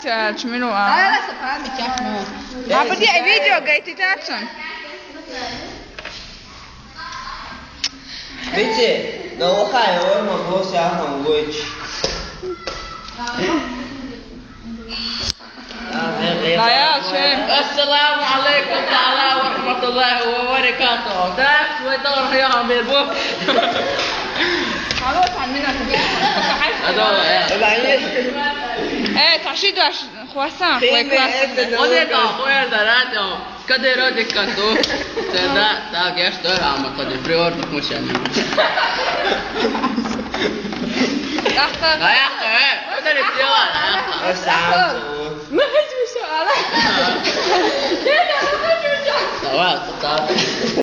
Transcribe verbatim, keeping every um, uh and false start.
منو اه apa dia video gay titacon Bitte, da waxaa yoo ma boos yaa han wech. لا يا شيخ السلام عليكم تعالى ورحمة الله وبركاته. ده ودور يا عمير بوك. خلاص عمينا هذول ايه تعشيدوا خواسان خوي كلاس وده ده خوير ده راتو كده رودي كنتو ده ده جاش ده عم قد بريور مش يعني يا اخي يا اخي ده البريور يا اخي بس عم ما هيجي سؤال سواء